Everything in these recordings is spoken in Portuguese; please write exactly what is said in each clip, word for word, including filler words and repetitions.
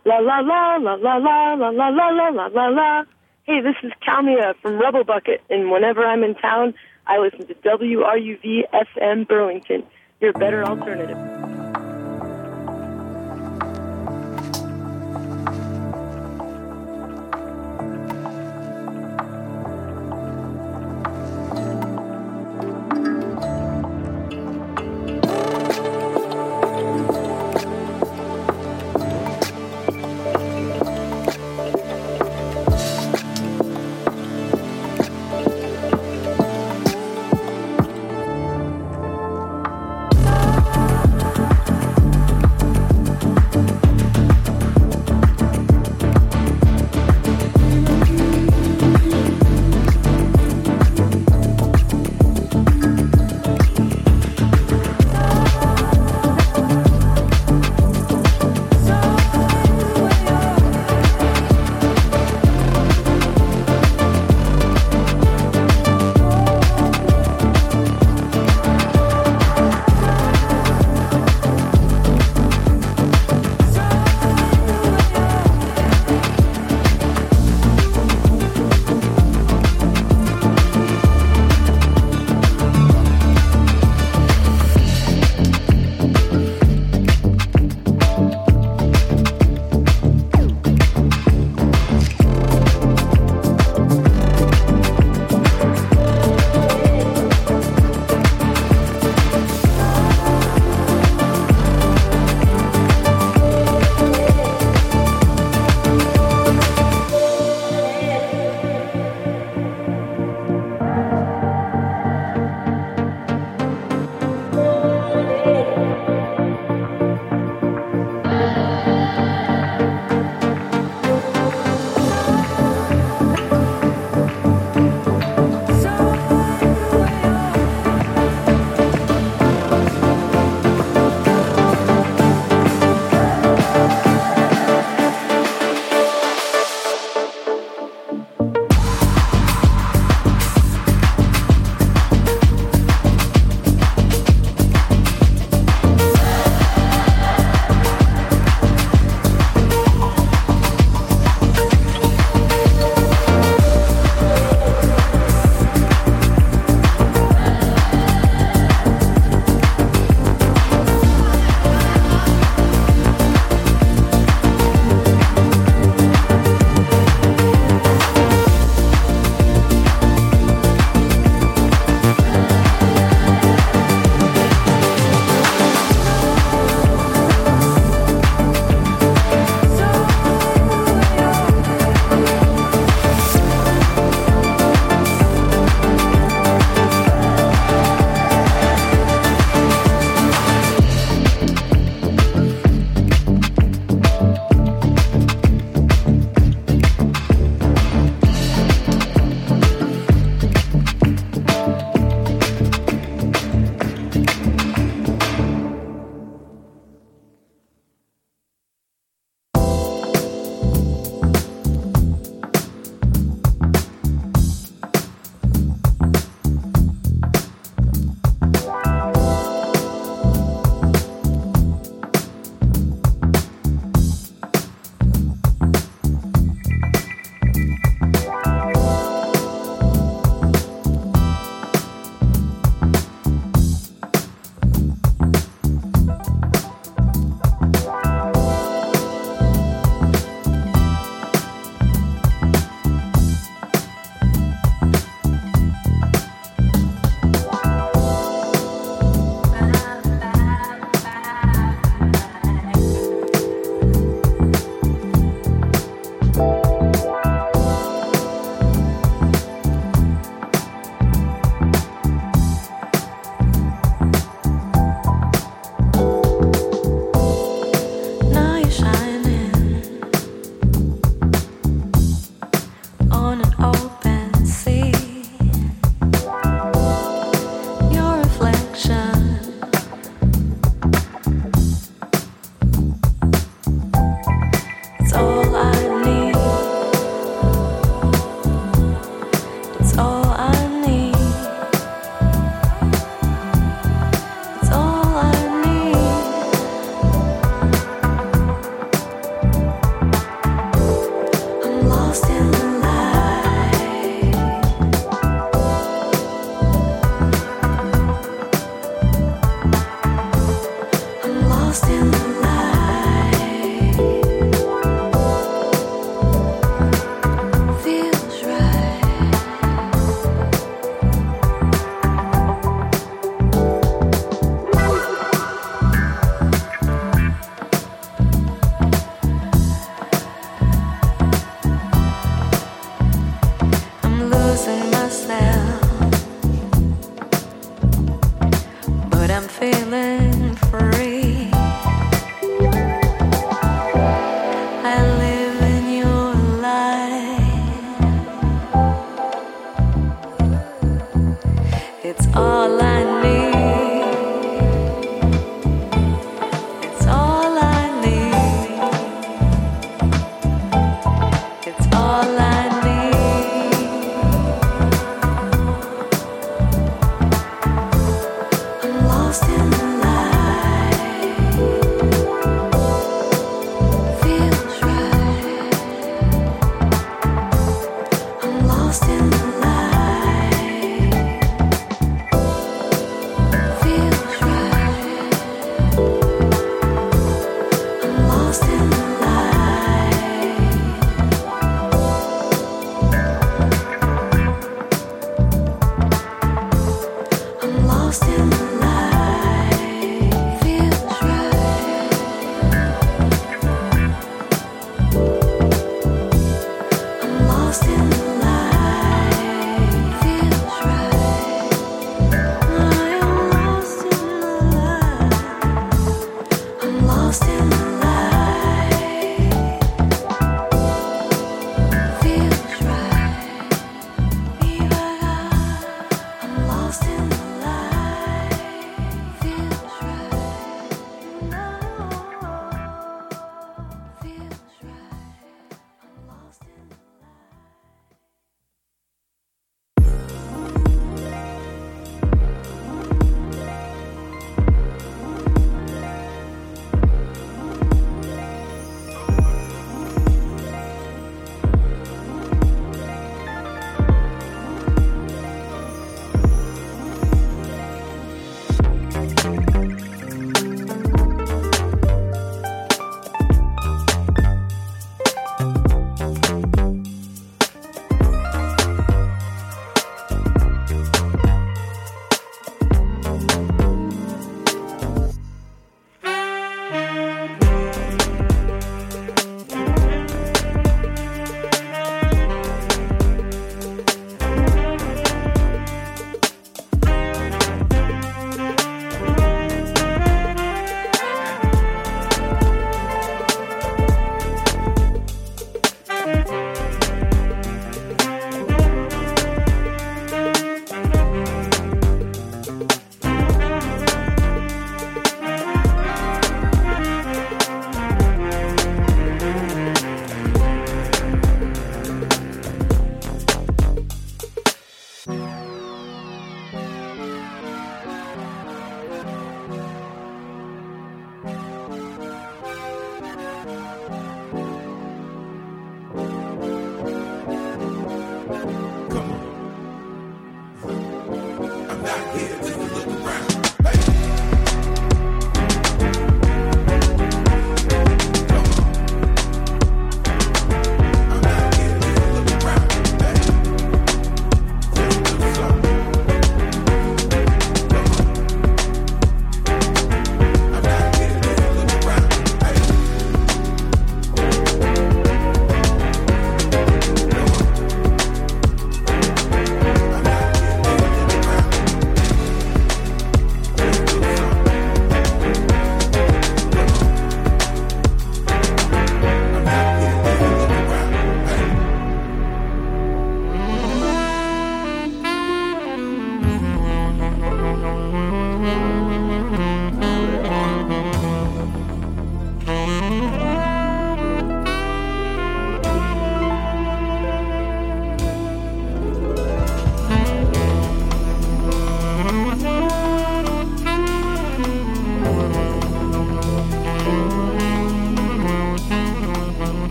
La la la la la la la la la la la la la. Hey, this is Kalmia from Rebel Bucket, and whenever I'm in town, I listen to W R U V F M Burlington, your better alternative.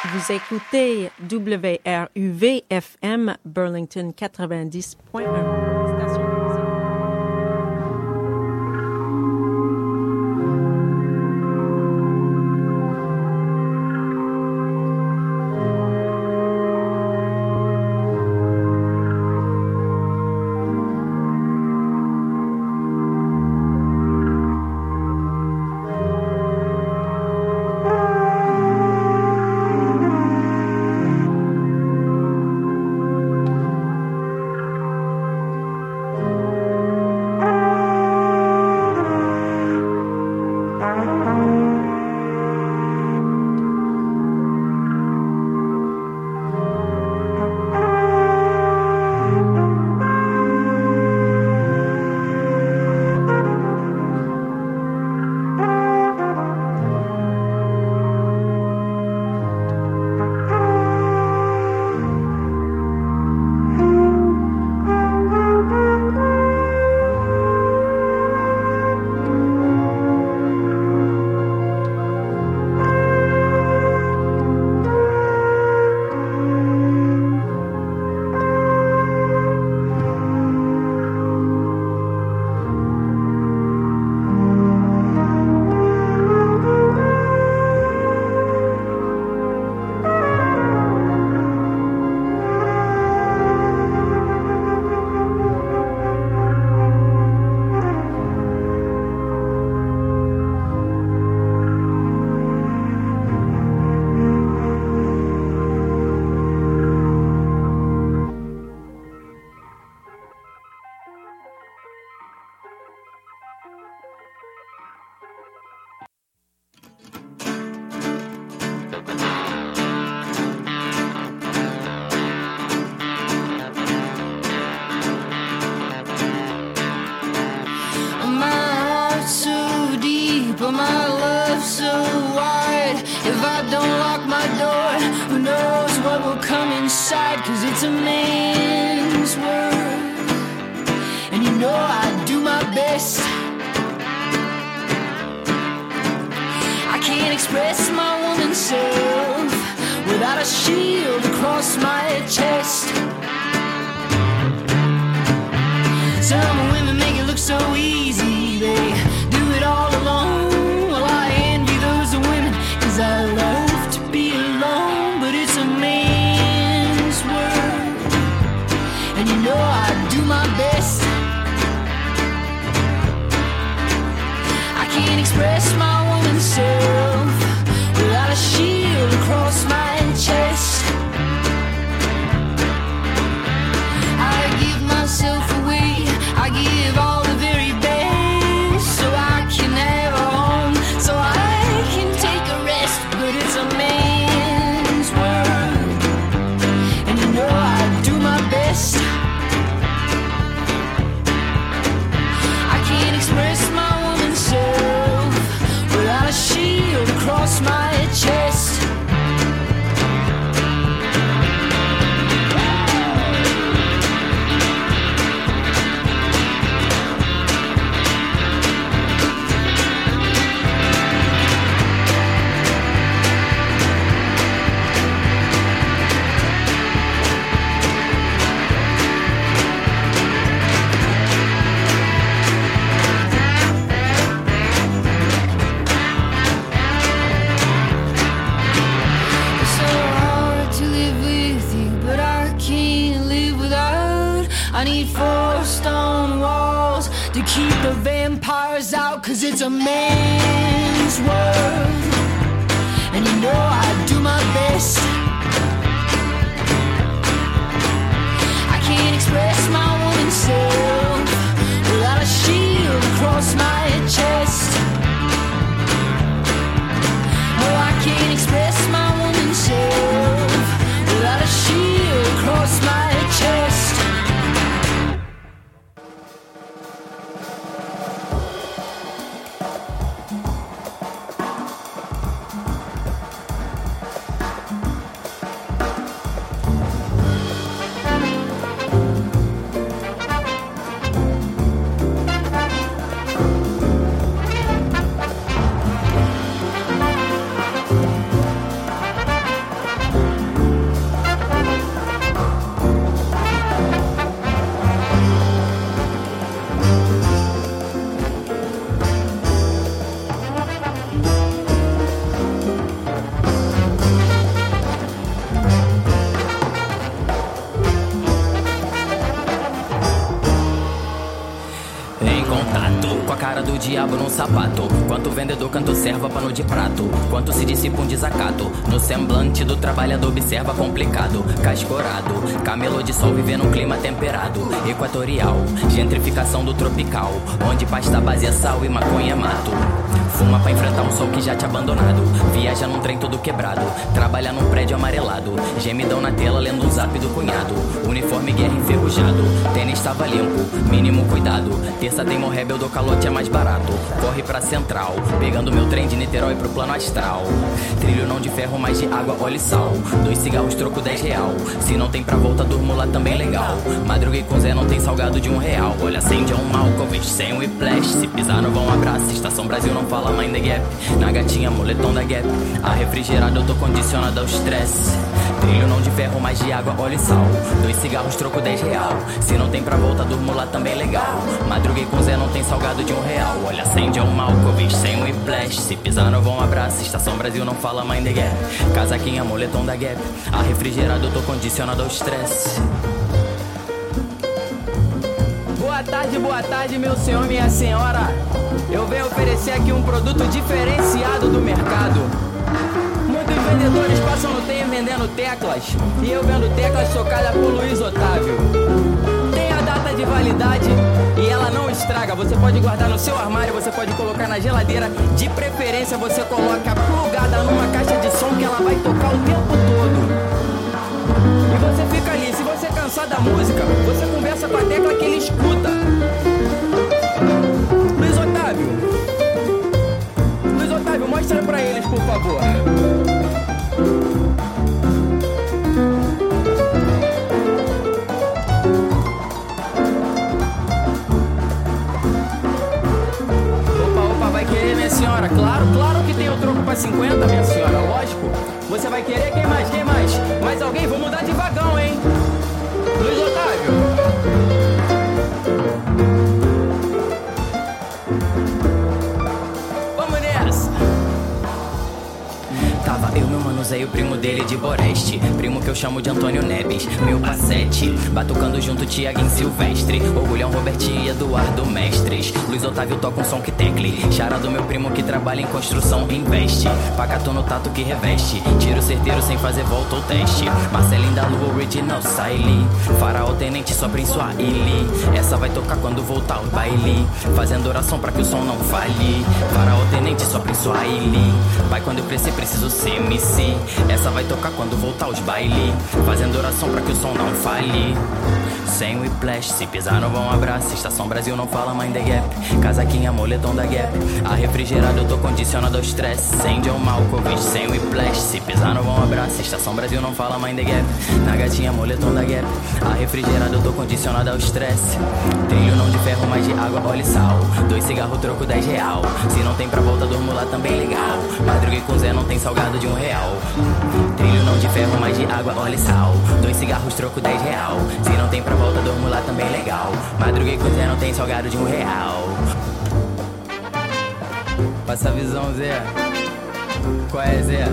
Vous écoutez W R U V F M Burlington quatre-vingt-dix point un. Station de musique. It's a man's world, and you know I do my best. I can't express my woman's self without a shield across my chest. Some women make it look so easy, they do it all alone. Well, I envy those women, 'cause I love to be alone. But it's a man's world, and you know I do my best. I can't express my woman's self without a shield across my chest. I give myself away, I give all the very best, so I can have a home, so I can take a rest. But it's a man's world, and you know I do my best. I can't express my woman's self without a shield across my chest. I need four stone walls to keep the vampires out, 'cause it's a man's world, and you know I do my best. I can't express my woman's self without a shield across my chest. No, I can't express my woman's self without a shield across my chest. diabo num sapato. Quanto vendedor cantou serva pano de prato. Quanto se dissipa um desacato. No semblante do trabalhador observa complicado. Cascorado, camelô de sol vivendo um clima temperado. Equatorial, gentrificação do tropical. Onde pasta base é sal e maconha é mato. Fuma pra enfrentar um sol que já te abandonado. Viaja num trem todo quebrado. Trabalha num prédio amarelado. Gemidão na tela lendo um zap do cunhado. Uniforme guerra enferrujado. Tênis tava limpo, mínimo cuidado. Terça tem morrebe, eu dou calote, é mais barato. Corre pra central, pegando meu trem de Niterói pro plano astral. Trilho não de ferro, mas de água, óleo e sal. Dois cigarros, troco dez real. Se não tem pra volta, durmo lá também legal. Madruguei com Zé, não tem salgado de um real. Olha, acende é um Malkovich, sem um whiplash. Se pisar no vão, abraça. Estação Brasil não fala Mind the Gap. Na gatinha, moletom da Gap. A refrigerada eu tô condicionado ao stress. Trilho não de ferro, mas de água, óleo e sal. Dois cigarros, troco dez real. Se não tem pra volta, durmo lá também legal. Madruguei com Zé, não tem salgado de um real. Olha, acende é um Malkovich, sem um whiplash. Se pisar no vão, abraça. Estação Brasil não fala Mind the Gap. Casaquinha, moletom da Gap. A refrigerada eu tô condicionado ao stress. Boa tarde, boa tarde, meu senhor, minha senhora. Eu venho oferecer aqui um produto diferenciado do mercado. Muitos vendedores passam no tempo vendendo teclas. E eu vendo teclas tocadas por Luiz Otávio. Tem a data de validade e ela não estraga. Você pode guardar no seu armário, você pode colocar na geladeira. De preferência você coloca plugada numa caixa de som que ela vai tocar o tempo todo. E você fica ali, se você cansar da música, você conversa com a tecla que ele escuta. Luiz Otávio, Luiz Otávio, mostra pra eles, por favor. Opa, opa, vai querer, minha senhora? Claro, claro que tem o troco pra cinquenta, minha senhora, lógico. Você vai querer? Quem mais? Quem mais? Mais alguém? Vou mudar de vagão, hein? Luiz Otávio. Vamos nessa. Tava eu, meu mano Zé e o primo dele de Boreste. Primo que eu chamo de Antônio Neves. Meu passete, batucando junto Tiaguinho Silvestre. Orgulhão Robertinho e Eduardo Mestres. Luiz Otávio toca um som que tecle. Chara do meu primo que trabalha em construção investe. Pacato no tato que reveste. Tiro certeiro sem fazer volta ou teste. Marcelinho da Lua Original Siley. Faraó Tenente só Prince Swahili. Essa vai tocar quando voltar o baile. Fazendo oração pra que o som não falhe. Faraó Tenente só Prince Swahili. Pai, quando eu crescer preciso ser M C. Essa vai tocar quando voltar os baile. Fazendo oração pra que o som não falhe. Sem whiplash, se pisar no vão, abraça. Estação Brasil não fala Mind the Gap. Casaquinha, moletom da Gap. A refrigerada eu tô condicionado ao stress. Sem John Malkovich, sem whiplash. Se pisar no vão, abraça. Estação Brasil não fala Mind the Gap. Na gatinha, moletom da Gap. A refrigerada eu tô condicionado ao stress. Trilho não de ferro, mas de água, óleo e sal. Dois cigarros, troco dez real. Se não tem pra volta, durmo lá também legal. Madruguei com Zé, não tem salgado de um real. Trilho não de ferro, mas de água, óleo e sal. Dois cigarros, troco dez real. Se não tem pra volta, durmo lá também legal. Madruguei com Zé, não tem salgado de um real. Passa a visão, Zé. Qual é, Zé?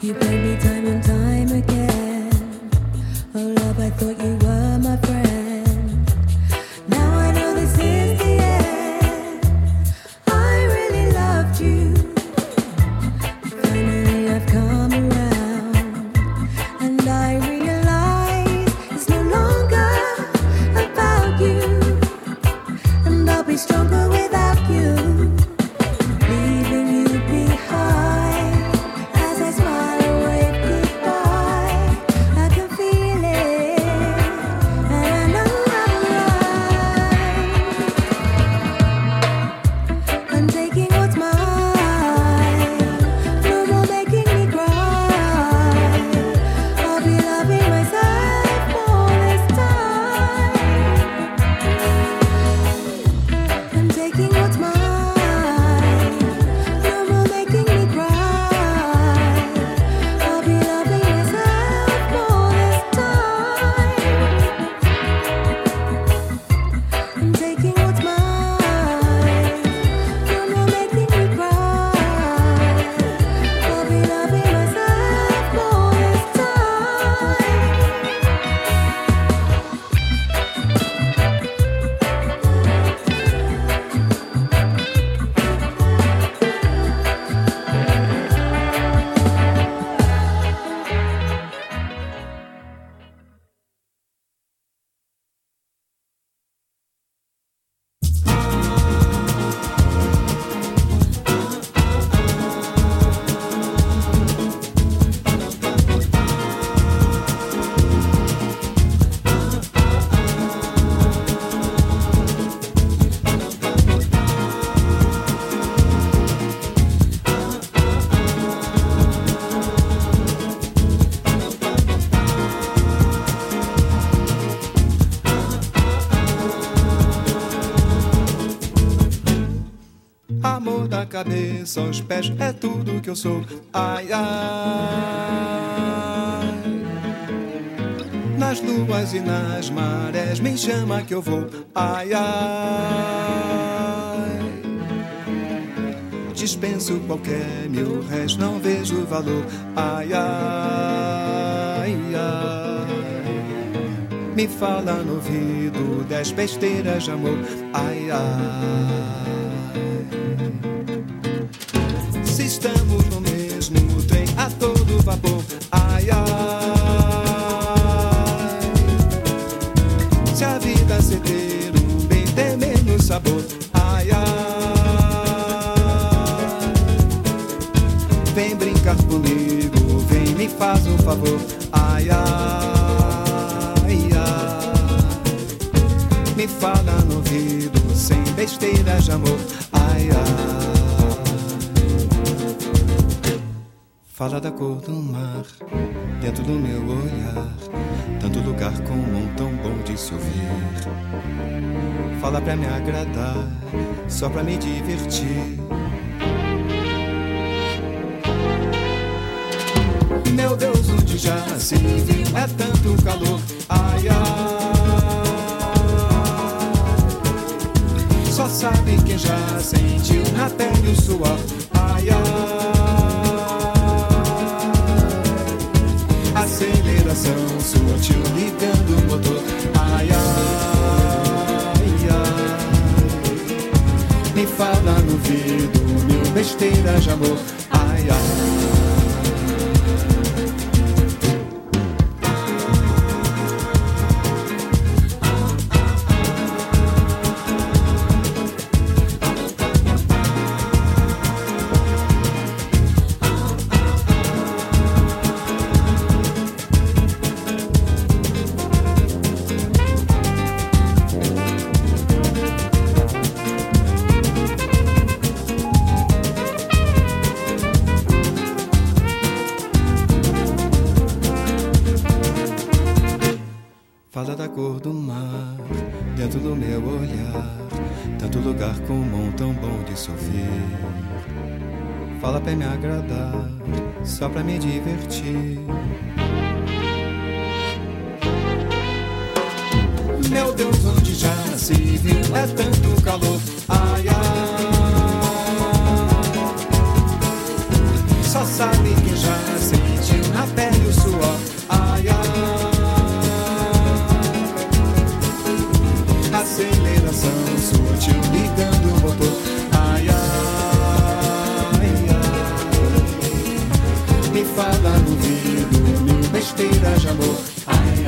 You played me time and time again. Oh love, I thought you were my friend. Now I know this is the end. I really loved you. Finally I've come around, and I realize it's no longer about you. And I'll be stronger without you. Leaving you behind as I smile away goodbye. I can feel it, and I know I'm right. I'm taking what's mine. No more making me cry. I'll be loving myself all this time. I'm taking what's mine. No more making me cry. I'll be loving myself all this time. I'm taking what's mine. No more making me cry. I'll be loving myself all this time. Amor da cabeça aos pés é tudo que eu sou. Ai, ai. Nas luas e nas marés me chama que eu vou. Ai, ai. Dispenso qualquer mil réis, não vejo valor. Ai, ai, ai. Me fala no ouvido dez besteiras de amor. Ai, ai. Se estamos no mesmo trem a todo vapor. Ai, ai. Se a vida se ter um bem tem menos sabor. Ai, ai. Vem brincar comigo, vem me faz um favor. Ai, ai, ai. Me fala no ouvido sem besteiras de amor. Ai, ai. Fala da cor do mar, dentro do meu olhar. Tanto lugar comum, tão bom de se ouvir. Fala pra me agradar, só pra me divertir. Meu Deus, onde já se viu é tanto calor. Ai, ai. Só sabe quem já sentiu na pele o suor. Ai, ai. Aceleração sutil ligando o motor. Ai, ai, ai. Me fala no ouvido mil besteiras de amor. Ai, ai. Fala da cor do mar, dentro do meu olhar. Tanto lugar comum, tão bom de se ouvir. Fala pra me agradar, só pra me divertir. Meu Deus, onde já se viu é tanto calor. Ai, ai. Só sabe quem já sente fala no ouvido, mil besteiras de amor. Ai,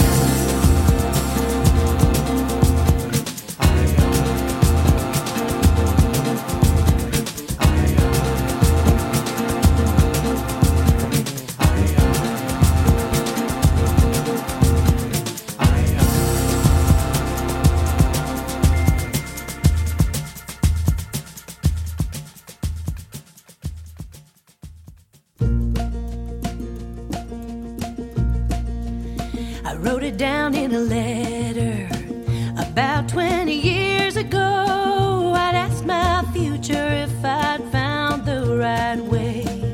I wrote it down in a letter about twenty years ago. I'd asked my future if I'd found the right way.